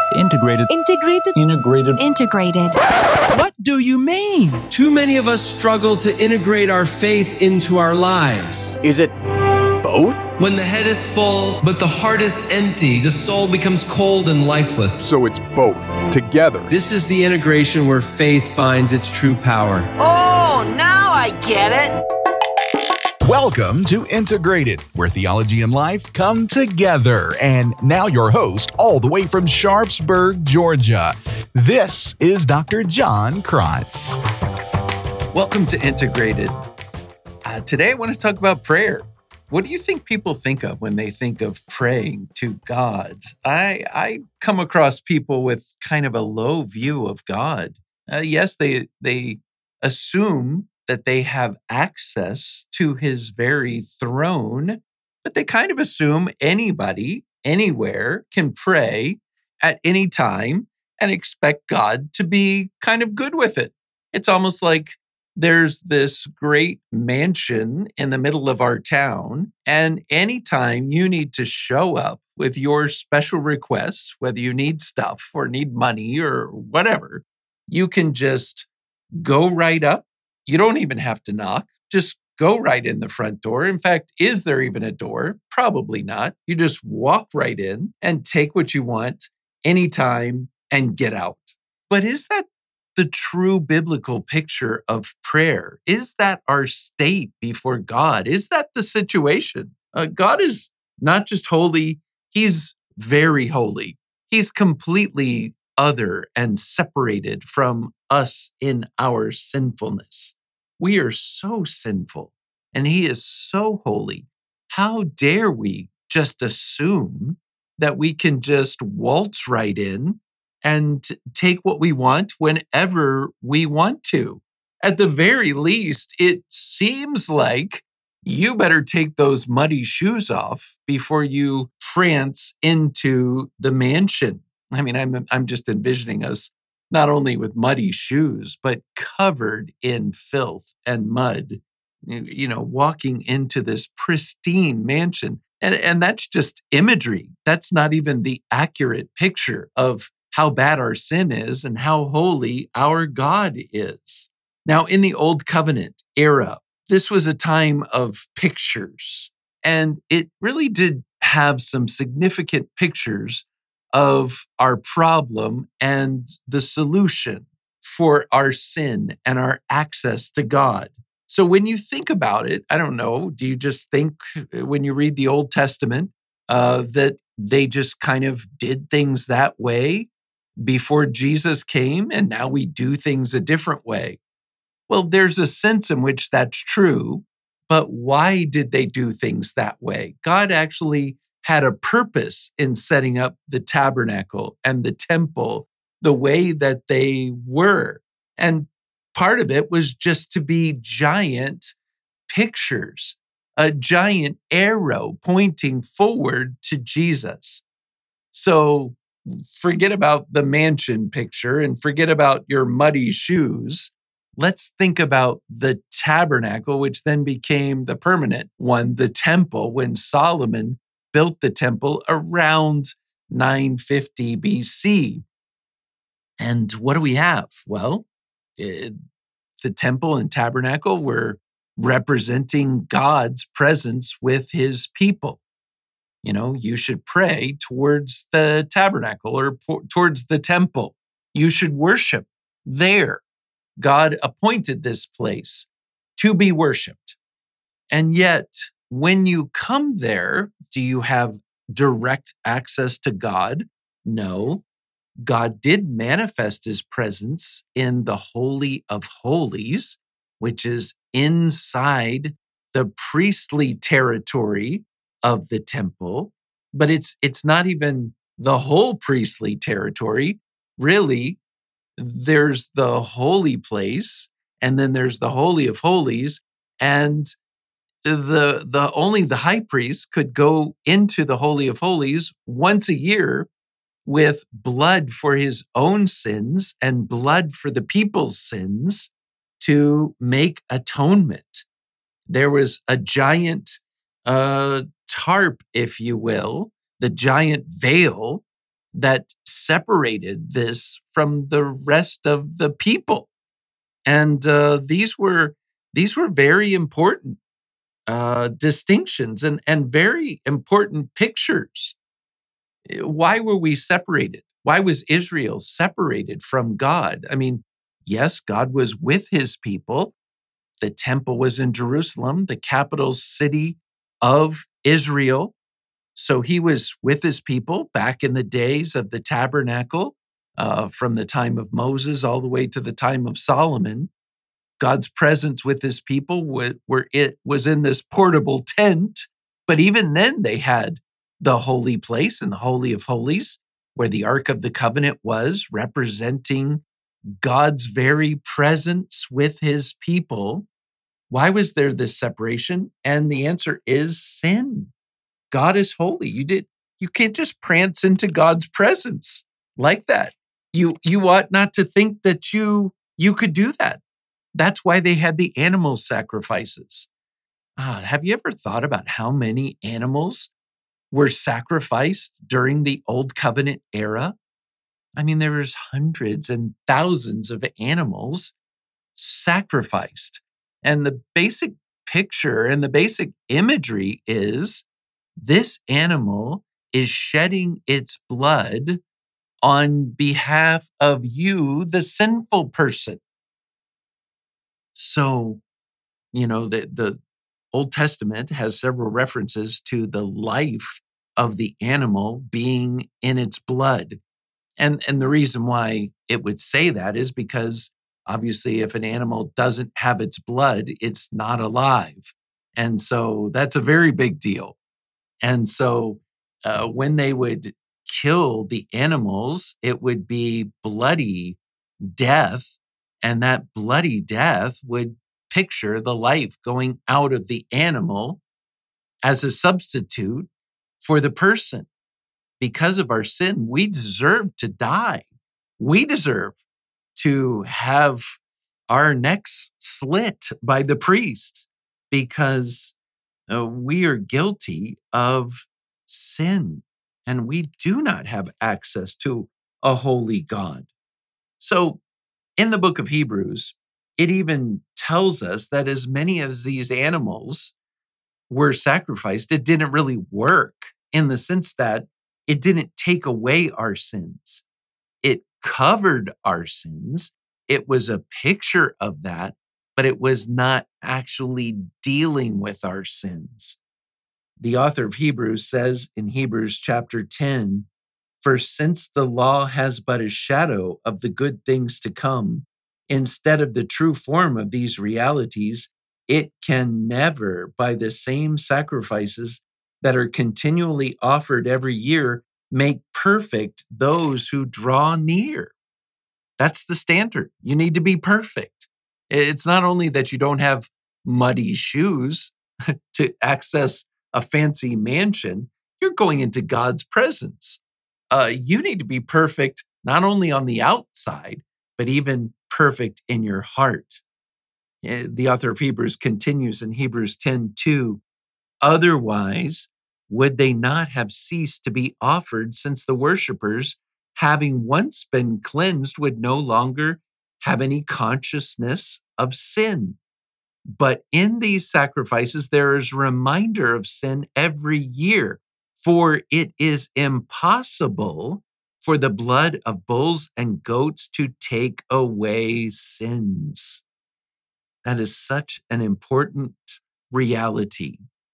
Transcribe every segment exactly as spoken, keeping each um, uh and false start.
Integrated. Integrated. Integrated. Integrated. What do you mean? Too many of us struggle to integrate our faith into our lives. Is it both? When the head is full, but the heart is empty, the soul becomes cold and lifeless. So it's both, together. This is the integration where faith finds its true power. Oh, now I get it. Welcome to Integrated, where theology and life come together. And now your host, all the way from Sharpsburg, Georgia. This is Doctor John Krotz. Welcome to Integrated. Uh, today I want to talk about prayer. What do you think people think of when they think of praying to God? I, I come across people with kind of a low view of God. Uh, yes, they they assume that they have access to his very throne, but they kind of assume anybody, anywhere can pray at any time and expect God to be kind of good with it. It's almost like there's this great mansion in the middle of our town, and anytime you need to show up with your special request, whether you need stuff or need money or whatever, you can just go right up. You don't even have to knock. Just go right in the front door. In fact, is there even a door? Probably not. You just walk right in and take what you want anytime and get out. But is that the true biblical picture of prayer? Is that our state before God? Is that the situation? Uh, God is not just holy, he's very holy. He's completely other and separated from us in our sinfulness. We are so sinful and he is so holy. How dare we just assume that we can just waltz right in and take what we want whenever we want to? At the very least, it seems like you better take those muddy shoes off before you prance into the mansion. I mean, I'm I'm just envisioning us not only with muddy shoes, but covered in filth and mud, you know, walking into this pristine mansion. And, and that's just imagery. That's not even the accurate picture of how bad our sin is and how holy our God is. Now, in the Old Covenant era, this was a time of pictures, and it really did have some significant pictures of our problem and the solution for our sin and our access to God. So when you think about it, I don't know, do you just think when you read the Old Testament uh, that they just kind of did things that way before Jesus came and now we do things a different way? Well, there's a sense in which that's true, but why did they do things that way? God actually had a purpose in setting up the tabernacle and the temple the way that they were. And part of it was just to be giant pictures, a giant arrow pointing forward to Jesus. So forget about the mansion picture and forget about your muddy shoes. Let's think about the tabernacle, which then became the permanent one, the temple, when Solomon built the temple around nine fifty B C. And what do we have? Well, it, the temple and tabernacle were representing God's presence with his people. You know, you should pray towards the tabernacle or po- towards the temple. You should worship there. God appointed this place to be worshiped. And yet, when you come there, do you have direct access to God? No. God did manifest his presence in the Holy of Holies, which is inside the priestly territory of the temple, but it's it's not even the whole priestly territory. Really, there's the holy place, and then there's the Holy of Holies, and the the only the high priest could go into the Holy of Holies once a year with blood for his own sins and blood for the people's sins to make atonement. There was a giant uh, tarp, if you will, the giant veil that separated this from the rest of the people. And uh, these were these were very important uh, distinctions and, and very important pictures. Why were we separated? Why was Israel separated from God? I mean, yes, God was with his people. The temple was in Jerusalem, the capital city of Israel. So he was with his people back in the days of the tabernacle, uh, from the time of Moses all the way to the time of Solomon. God's presence with his people were, were it was in this portable tent, but even then they had the holy place and the Holy of Holies, where the Ark of the Covenant was, representing God's very presence with his people. Why was there this separation? And the answer is sin. God is holy. You did you can't just prance into God's presence like that. You you ought not to think that you you could do that. That's why they had the animal sacrifices. Ah, have you ever thought about how many animals were sacrificed during the Old Covenant era? I mean, there was hundreds and thousands of animals sacrificed. And the basic picture and the basic imagery is this animal is shedding its blood on behalf of you, the sinful person. So, you know, the, the Old Testament has several references to the life of the animal being in its blood. And, and the reason why it would say that is because obviously if an animal doesn't have its blood, it's not alive. And so that's a very big deal. And so uh, when they would kill the animals, it would be bloody death. And that bloody death would picture the life going out of the animal as a substitute for the person. Because of our sin, we deserve to die. We deserve to have our necks slit by the priest because uh, we are guilty of sin and we do not have access to a holy God. So in the book of Hebrews, it even tells us that as many as these animals were sacrificed, it didn't really work in the sense that it didn't take away our sins. It covered our sins. It was a picture of that, but it was not actually dealing with our sins. The author of Hebrews says in Hebrews chapter ten, "For since the law has but a shadow of the good things to come, instead of the true form of these realities, it can never, by the same sacrifices that are continually offered every year, make perfect those who draw near." That's the standard. You need to be perfect. It's not only that you don't have muddy shoes to access a fancy mansion, you're going into God's presence. Uh, you need to be perfect, not only on the outside, but even perfect in your heart. Uh, The author of Hebrews continues in Hebrews ten two, "Otherwise, would they not have ceased to be offered, since the worshipers, having once been cleansed, would no longer have any consciousness of sin? But in these sacrifices, there is a reminder of sin every year, for it is impossible for the blood of bulls and goats to take away sins." That is such an important reality.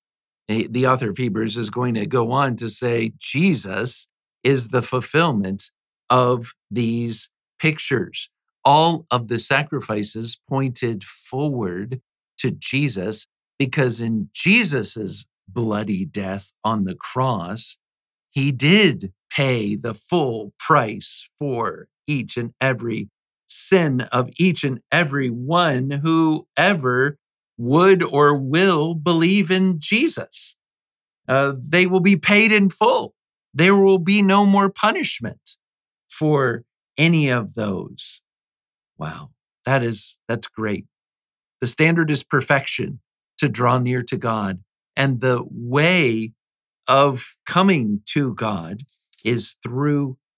The the author of Hebrews is going to go on to say Jesus is the fulfillment of these pictures. All of the sacrifices pointed forward to Jesus because in Jesus's bloody death on the cross, he did pay the full price for each and every sin of each and every one who ever would or will believe in Jesus. Uh, they will be paid in full. There will be no more punishment for any of those. Wow, that is, that's great. The standard is perfection to draw near to God. And the way of coming to God is through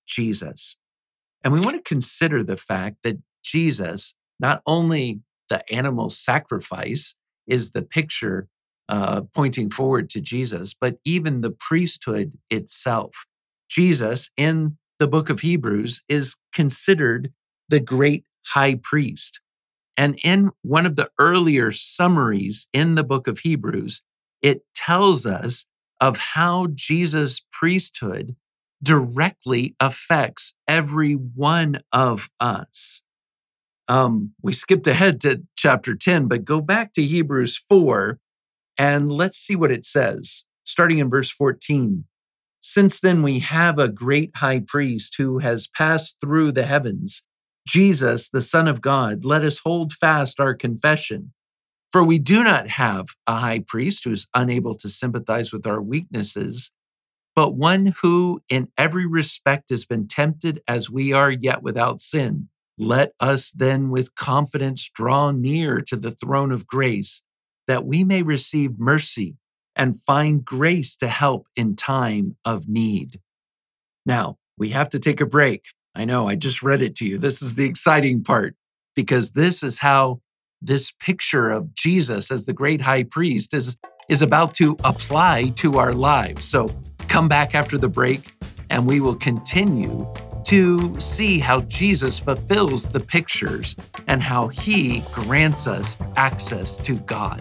Jesus. And we want to consider the fact that Jesus, not only the animal sacrifice is the picture uh, pointing forward to Jesus, but even the priesthood itself. Jesus, in the book of Hebrews, is considered the great high priest. And in one of the earlier summaries in the book of Hebrews, it tells us of how Jesus' priesthood directly affects every one of us. Um, we skipped ahead to chapter ten, but go back to Hebrews four and let's see what it says, starting in verse fourteen. Since then we have a great high priest who has passed through the heavens, Jesus, the Son of God. Let us hold fast our confession. For we do not have a high priest who is unable to sympathize with our weaknesses, but one who in every respect has been tempted as we are, yet without sin. Let us then with confidence draw near to the throne of grace, that we may receive mercy and find grace to help in time of need. Now, we have to take a break. I know, I just read it to you. This is the exciting part, because this is how this picture of Jesus as the great high priest is, is about to apply to our lives. So come back after the break, and we will continue to see how Jesus fulfills the pictures and how he grants us access to God.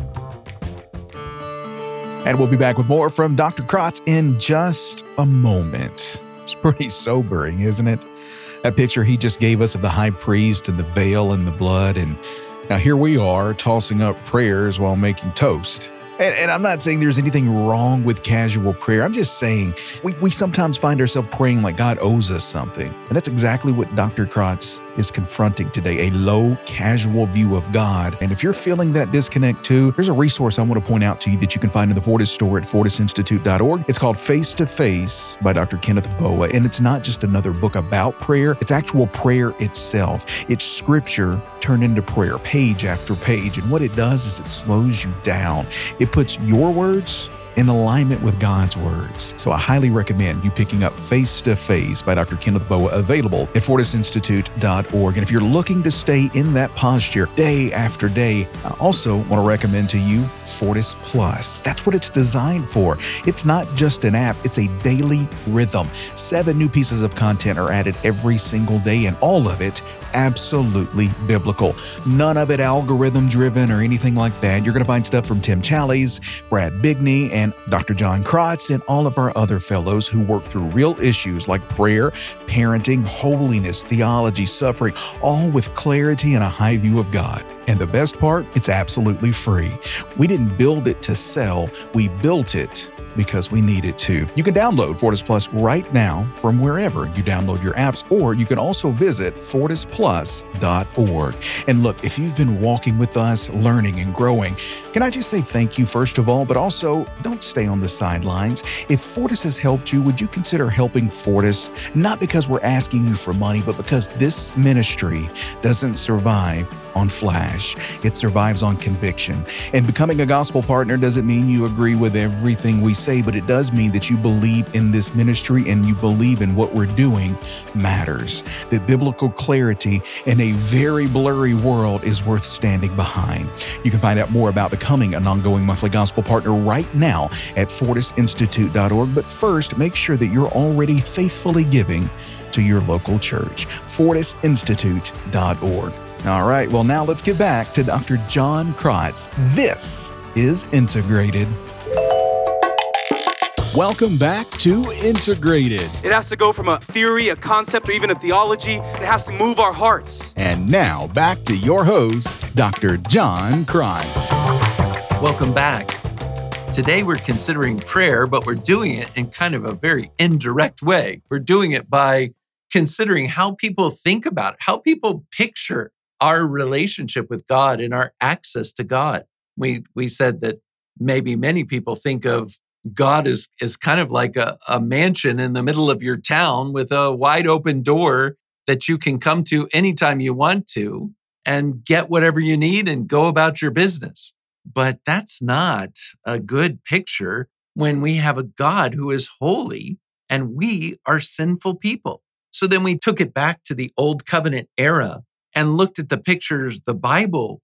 And we'll be back with more from Doctor Kratz in just a moment. It's pretty sobering, isn't it? That picture he just gave us of the high priest and the veil and the blood. And now here we are tossing up prayers while making toast. And, and I'm not saying there's anything wrong with casual prayer. I'm just saying we, we sometimes find ourselves praying like God owes us something. And that's exactly what Doctor Kratz is confronting today, a low, casual view of God. And if you're feeling that disconnect too, there's a resource I want to point out to you that you can find in the Fortis store at fortis institute dot org. It's called Face to Face by Doctor Kenneth Boa. And it's not just another book about prayer. It's actual prayer itself. It's scripture turned into prayer, page after page. And what it does is it slows you down. It puts your words in alignment with God's words. So I highly recommend you picking up Face to Face by Doctor Kenneth Boa, available at fortis institute dot org. And if you're looking to stay in that posture day after day, I also want to recommend to you Fortis Plus. That's what it's designed for. It's not just an app, it's a daily rhythm. Seven new pieces of content are added every single day, and all of it absolutely biblical. None of it algorithm driven or anything like that. You're going to find stuff from Tim Challies, Brad Bigney, and Doctor John Kratz, and all of our other fellows who work through real issues like prayer, parenting, holiness, theology, suffering, all with clarity and a high view of God. And the best part, it's absolutely free. We didn't build it to sell, we built it because we need it to. You can download Fortis Plus right now from wherever you download your apps, or you can also visit fortis plus dot org. And look, if you've been walking with us, learning and growing, can I just say thank you first of all, but also don't stay on the sidelines. If Fortis has helped you, would you consider helping Fortis? Not because we're asking you for money, but because this ministry doesn't survive on flash. It survives on conviction. And becoming a gospel partner doesn't mean you agree with everything we say, but it does mean that you believe in this ministry and you believe in what we're doing matters. That biblical clarity in a very blurry world is worth standing behind. You can find out more about becoming an ongoing monthly gospel partner right now at fortis institute dot org. But first, make sure that you're already faithfully giving to your local church. fortis institute dot org. All right, well, now let's get back to Doctor John Kratz. This is Integrated. Welcome back to Integrated. It has to go from a theory, a concept, or even a theology, and it has to move our hearts. And now back to your host, Doctor John Kratz. Welcome back. Today we're considering prayer, but we're doing it in kind of a very indirect way. We're doing it by considering how people think about it, how people picture our relationship with God and our access to God. We we said that maybe many people think of God as, as kind of like a, a mansion in the middle of your town with a wide open door that you can come to anytime you want to and get whatever you need and go about your business. But that's not a good picture when we have a God who is holy and we are sinful people. So then we took it back to the Old Covenant era and looked at the pictures the Bible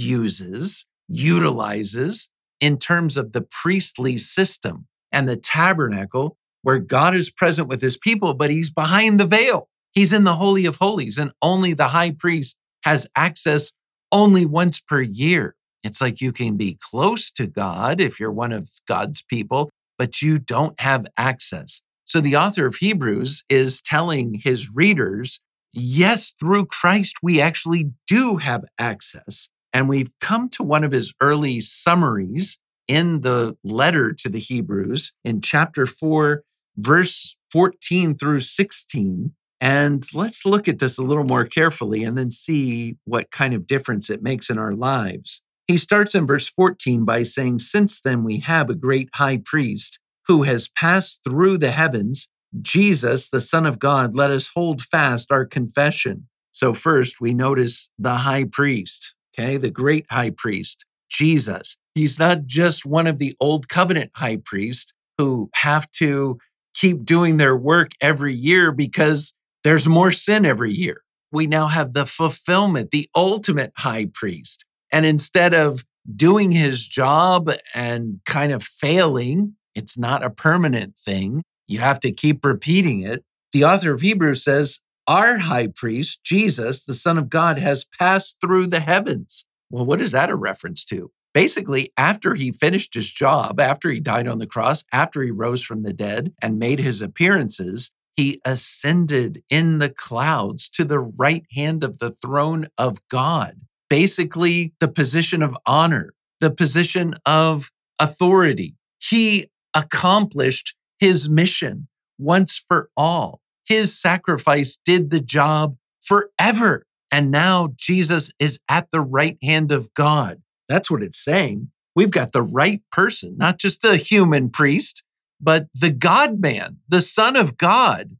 uses, utilizes in terms of the priestly system and the tabernacle, where God is present with his people, but he's behind the veil. He's in the Holy of Holies, and only the high priest has access only once per year. It's like you can be close to God if you're one of God's people, but you don't have access. So the author of Hebrews is telling his readers, yes, through Christ, we actually do have access. And we've come to one of his early summaries in the letter to the Hebrews in chapter four, verse fourteen through sixteen. And let's look at this a little more carefully and then see what kind of difference it makes in our lives. He starts in verse fourteen by saying, since then we have a great high priest who has passed through the heavens, Jesus, the Son of God, let us hold fast our confession. So first we notice the high priest, okay, the great high priest, Jesus. He's not just one of the old covenant high priests who have to keep doing their work every year because there's more sin every year. We now have the fulfillment, the ultimate high priest. And instead of doing his job and kind of failing, it's not a permanent thing. You have to keep repeating it. The author of Hebrews says, our high priest, Jesus, the Son of God, has passed through the heavens. Well, what is that a reference to? Basically, after he finished his job, after he died on the cross, after he rose from the dead and made his appearances, he ascended in the clouds to the right hand of the throne of God. Basically, the position of honor, the position of authority. He accomplished his mission once for all. His sacrifice did the job forever. And now Jesus is at the right hand of God. That's what it's saying. We've got the right person, not just a human priest, but the God-man, the Son of God,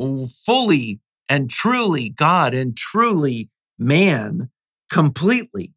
fully and truly God and truly man completely.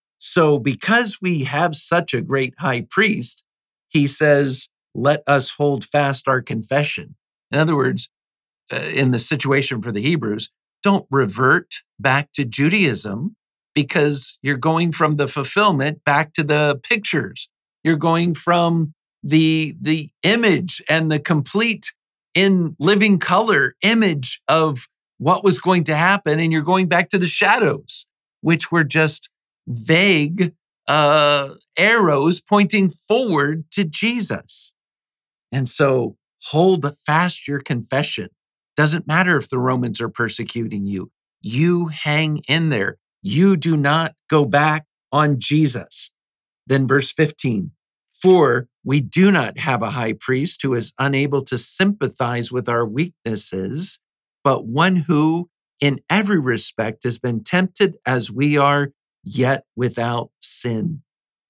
So because we have such a great high priest, he says, let us hold fast our confession. In other words, uh, in the situation for the Hebrews, don't revert back to Judaism because you're going from the fulfillment back to the pictures. You're going from the, the image and the complete in living color image of what was going to happen. And you're going back to the shadows, which were just vague uh, arrows pointing forward to Jesus. And so hold fast your confession. Doesn't matter if the Romans are persecuting you. You hang in there. You do not go back on Jesus. Then verse fifteen, for we do not have a high priest who is unable to sympathize with our weaknesses, but one who in every respect has been tempted as we are, yet without sin.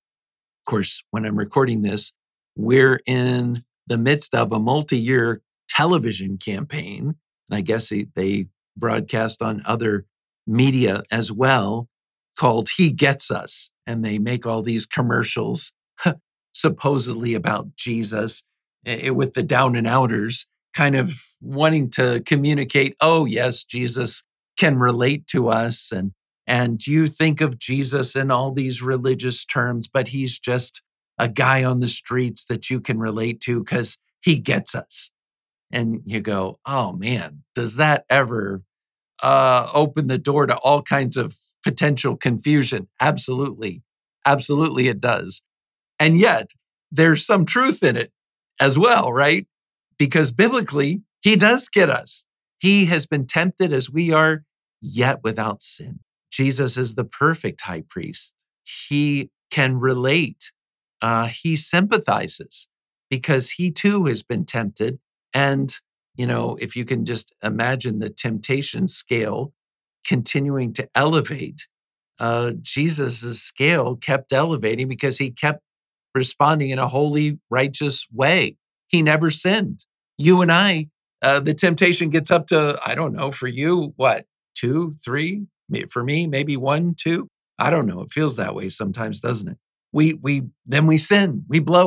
Of course, when I'm recording this, we're in the midst of a multi-year television campaign. And I guess they, they broadcast on other media as well, called He Gets Us. And they make all these commercials supposedly about Jesus eh, with the down and outers kind of wanting to communicate, oh yes, Jesus can relate to us. And, and you think of Jesus in all these religious terms, but he's just a guy on the streets that you can relate to because he gets us. And you go, oh man, does that ever uh, open the door to all kinds of potential confusion? Absolutely. Absolutely it does. And yet there's some truth in it as well, right? Because biblically, he does get us. He has been tempted as we are, yet without sin. Jesus is the perfect high priest. He can relate. Uh, he sympathizes because he too has been tempted. And, you know, if you can just imagine the temptation scale continuing to elevate, uh, Jesus's scale kept elevating because he kept responding in a holy, righteous way. He never sinned. You and I, uh, the temptation gets up to, I don't know, for you, what, two, three? For me, maybe one, two. I don't know. It feels that way sometimes, doesn't it? We we then we sin. We blow it.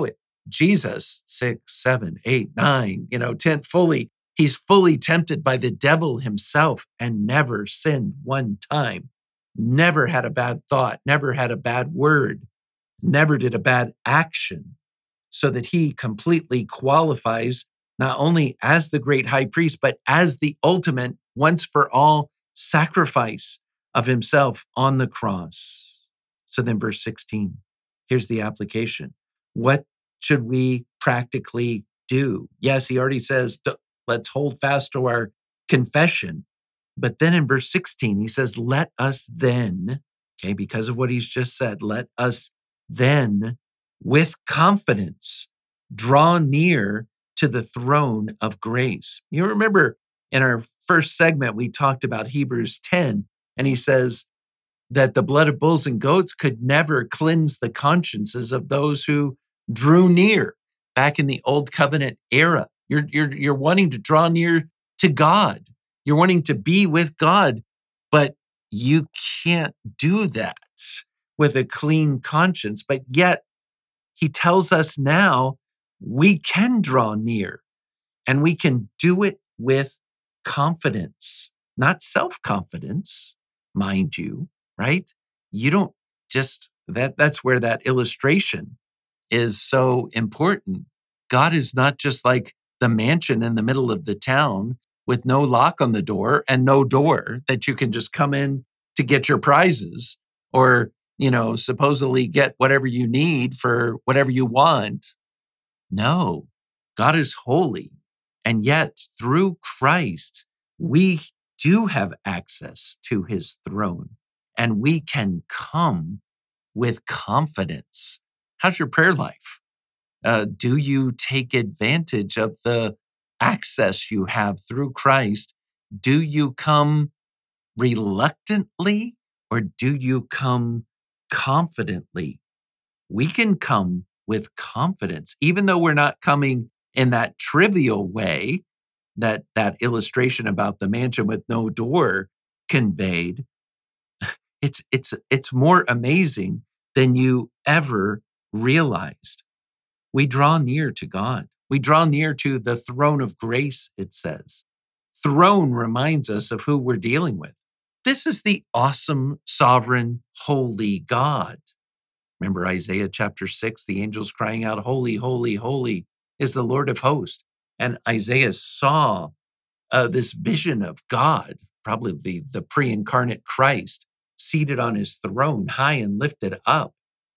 Jesus, six, seven, eight, nine, you know, ten, fully, he's fully tempted by the devil himself and never sinned one time, never had a bad thought, never had a bad word, never did a bad action, so that he completely qualifies not only as the great high priest, but as the ultimate once for all sacrifice of himself on the cross. So then verse sixteen, here's the application. What should we practically do? Yes, he already says, let's hold fast to our confession. But then in verse sixteen, he says, let us then, okay, because of what he's just said, let us then with confidence draw near to the throne of grace. You remember in our first segment, we talked about Hebrews ten, and he says that the blood of bulls and goats could never cleanse the consciences of those who drew near back in the old covenant era. You're, you're, you're wanting to draw near to God. You're wanting to be with God, but you can't do that with a clean conscience. But yet he tells us now we can draw near and we can do it with confidence, not self-confidence, mind you, right? You don't just, that that's where that illustration is so important. God is not just like the mansion in the middle of the town with no lock on the door and no door that you can just come in to get your prizes or, you know, supposedly get whatever you need for whatever you want. No, God is holy. And yet through Christ, we do have access to his throne and we can come with confidence. How's your prayer life? Uh, do you take advantage of the access you have through Christ? Do you come reluctantly or do you come confidently? We can come with confidence, even though we're not coming in that trivial way that that illustration about the mansion with no door conveyed. It's, it's, it's more amazing than you ever realized. We draw near to God. We draw near to the throne of grace, it says. Throne reminds us of who we're dealing with. This is the awesome, sovereign, holy God. Remember Isaiah chapter six, the angels crying out, holy, holy, holy is the Lord of hosts. And Isaiah saw uh, this vision of God, probably the, the pre-incarnate Christ, seated on his throne, high and lifted up.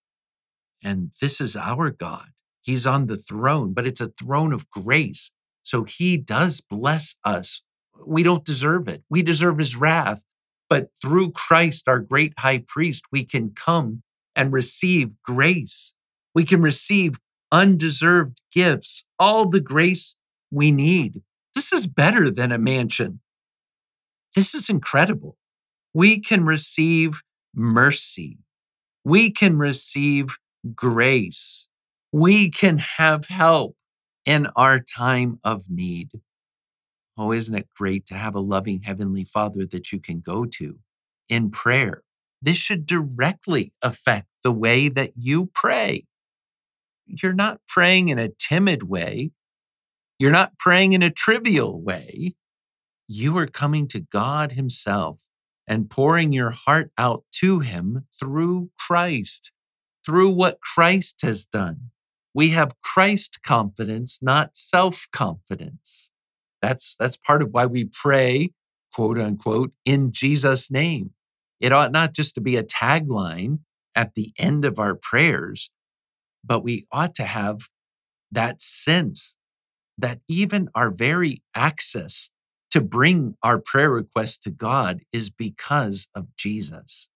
And this is our God. He's on the throne, but it's a throne of grace. So he does bless us. We don't deserve it. We deserve his wrath. But through Christ, our great high priest, we can come and receive grace. We can receive undeserved gifts, all the grace we need. This is better than a mansion. This is incredible. We can receive mercy. We can receive grace. We can have help in our time of need. Oh, isn't it great to have a loving Heavenly Father that you can go to in prayer? This should directly affect the way that you pray. You're not praying in a timid way. You're not praying in a trivial way. You are coming to God himself and pouring your heart out to him through Christ, through what Christ has done. We have Christ confidence, not self-confidence. That's, that's part of why we pray, quote unquote, in Jesus' name. It ought not just to be a tagline at the end of our prayers, but we ought to have that sense that even our very access to bring our prayer requests to God is because of Jesus.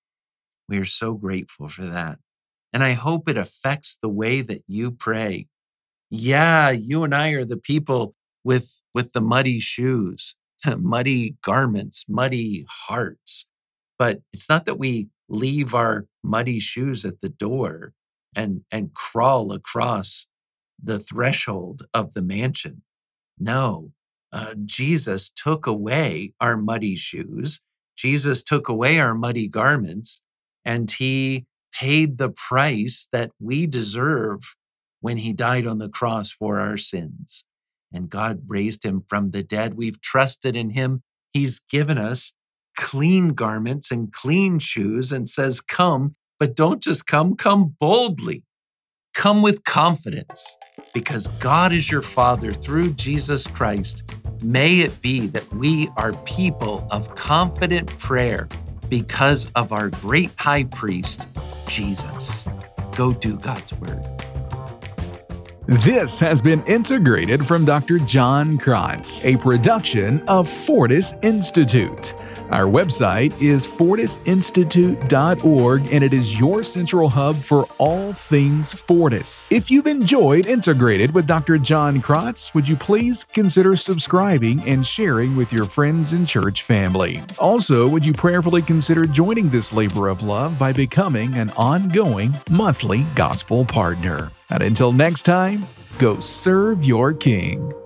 We are so grateful for that. And I hope it affects the way that you pray. Yeah, you and I are the people with, with the muddy shoes, muddy garments, muddy hearts. But it's not that we leave our muddy shoes at the door and, and crawl across the threshold of the mansion. No, uh, Jesus took away our muddy shoes. Jesus took away our muddy garments, and he paid the price that we deserve when he died on the cross for our sins. And God raised him from the dead. We've trusted in him. He's given us clean garments and clean shoes and says, come, but don't just come, come boldly. Come with confidence because God is your Father through Jesus Christ. May it be that we are people of confident prayer because of our great high priest, Jesus. Go do God's word. This has been Integrated from Doctor John Krantz, a production of Fortis Institute. Our website is fortis institute dot org, and it is your central hub for all things Fortis. If you've enjoyed Integrated with Doctor John Krantz, would you please consider subscribing and sharing with your friends and church family? Also, would you prayerfully consider joining this labor of love by becoming an ongoing monthly gospel partner? And until next time, go serve your King.